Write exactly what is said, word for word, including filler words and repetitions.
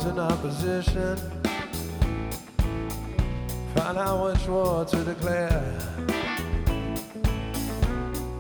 those in opposition. Find out which war to declare.